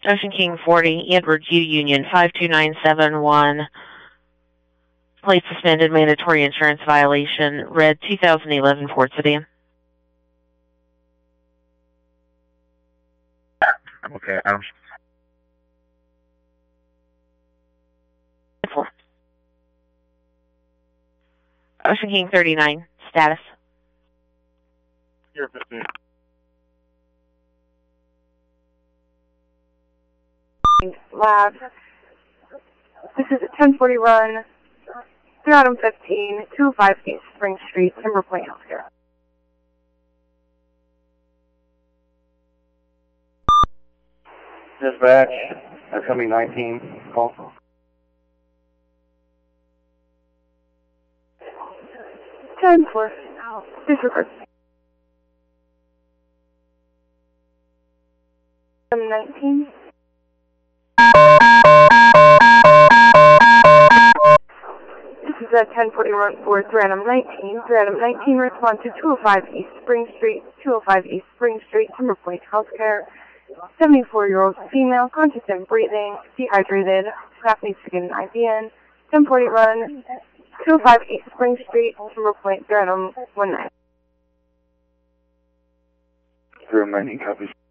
Ocean King 40, Edward U Union 52971. Plate suspended, mandatory insurance violation, red 2011 Ford sedan. Okay, Ocean King 39, status. Here, 15. Lab. This is a 1040 run, 3 Autumn 15, 258 Spring Street, Timber Point, Healthcare. Dispatch, coming 19, call. Ten four. Disregard. 19. This is a 1040 run for 3 Autumn 19. 3 Autumn 19, respond to 205 East Spring Street, 205 East Spring Street, Timber Point Healthcare. 74-year-old female, conscious and breathing, dehydrated, staff needs to get an IVN. 1040 run, 205 East Spring Street, Timber Point, 3 Autumn 19. 019 copies.